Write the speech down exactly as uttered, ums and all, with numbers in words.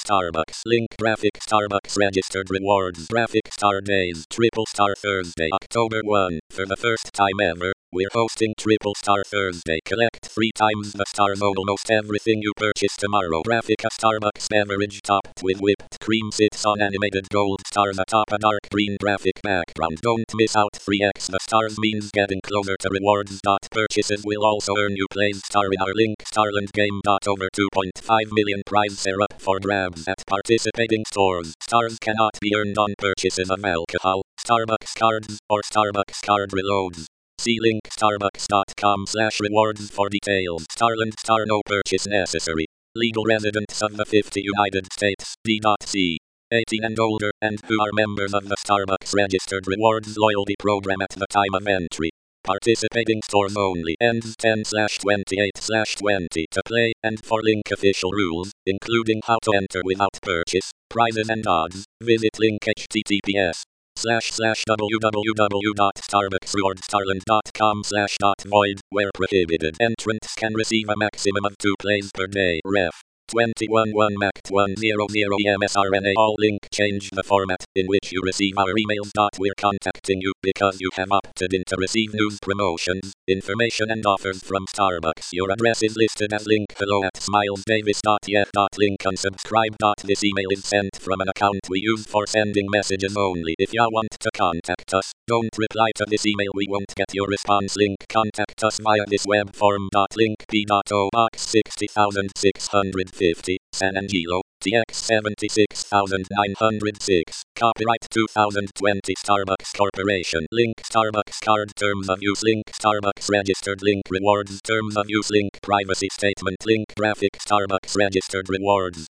Starbucks. Link graphic Starbucks registered rewards. Graphic star days. Triple Star Thursday, October first. For the first time ever, we're hosting Triple Star Thursday. Collect three times the stars on almost everything you purchase tomorrow. Graphic a Starbucks beverage topped with whipped cream sits on animated gold stars atop a dark green graphic background. Don't miss out. three x the stars means getting closer to rewards. Purchases will also earn you plays star in our Link Starland game. Over two point five million prizes are up for grabs at participating stores. Stars cannot be earned on purchases of alcohol, Starbucks cards, or Starbucks card reloads. See link starbucks.com slash rewards for details. Starland Star no purchase necessary. Legal residents of the fifty United States, D.C. eighteen and older, and who are members of the Starbucks Registered Rewards Loyalty Program at the time of entry. Participating stores only. Ends ten twenty-eight twenty. To play, and for Link official rules, including how to enter without purchase, prizes and odds, visit link https slash slash www.starbucksrewardstarland.com slash dot void, where prohibited. Entrants can receive a maximum of two plays per day. Ref. twenty-one one Mact one hundred E M S R N A. All link change the format in which you receive our emails. We're contacting you because you have opted in to receive news, promotions, information and offers from Starbucks. Your address is listed as link hello at smilesdavis.yet. Link unsubscribe. This email is sent from an account we use for sending messages only. If you want to contact us, don't reply to this email. We won't get your response. Link contact us via this web form. Link p.o box sixty thousand six hundred fifty, San Angelo, T X seventy-six thousand nine hundred six. Copyright two thousand twenty Starbucks Corporation. Link Starbucks card terms of use. Link Starbucks registered. Link rewards terms of use. Link privacy statement. Link graphic Starbucks registered rewards.